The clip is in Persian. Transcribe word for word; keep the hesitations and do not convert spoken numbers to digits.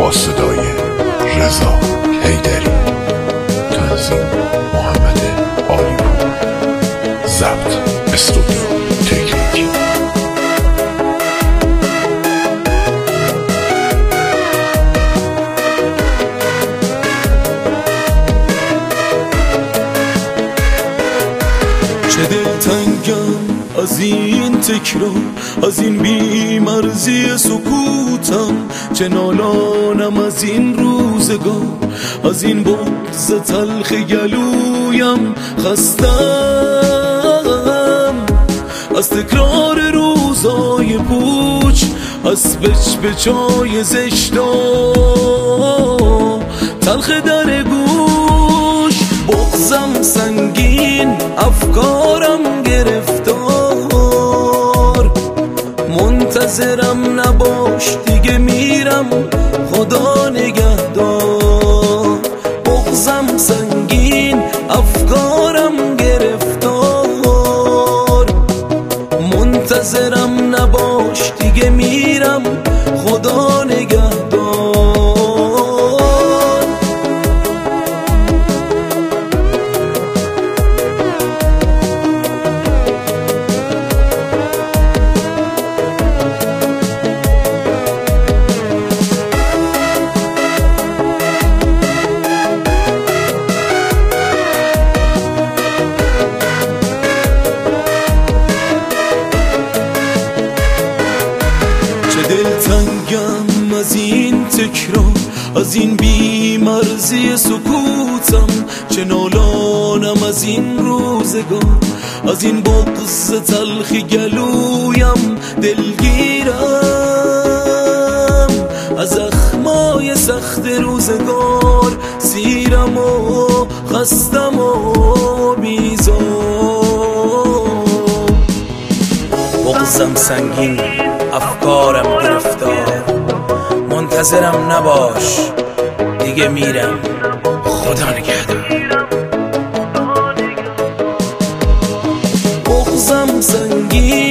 با صدای رضا حیدری، تنظیم محمد عالیپور، ضبط استودیو تکنیک. چه دلتنگم از این تکرار، از این بی‌مرزی سکوتم، چه نالانم از این روزگار، از این بغض تلخ گلویم. خستم از تکرار روزای پوچ، از بچ بچای زشتا تلخ در گوش. بغضم سنگین، افکارم گرفتار، منتظرم نباش دیگه میرم، خدا نگهدار. بغضم سنگین، افکارم گرفتار، منتظرم نباش دیگه میرم، خدا نگهدار. دلتنگم از این تکرار، از این بی‌مرزی سکوتم، چه نالانم از این روزگار، از این بغض تلخ گلویم. دلگیرم از زخمای سخت روزگار، سیرم و خستم و بیزار. بغضم سنگین، افکارم گرفتار، منتظرم نباش دیگه میرم، خدا نگهدار. بغضم سنگین،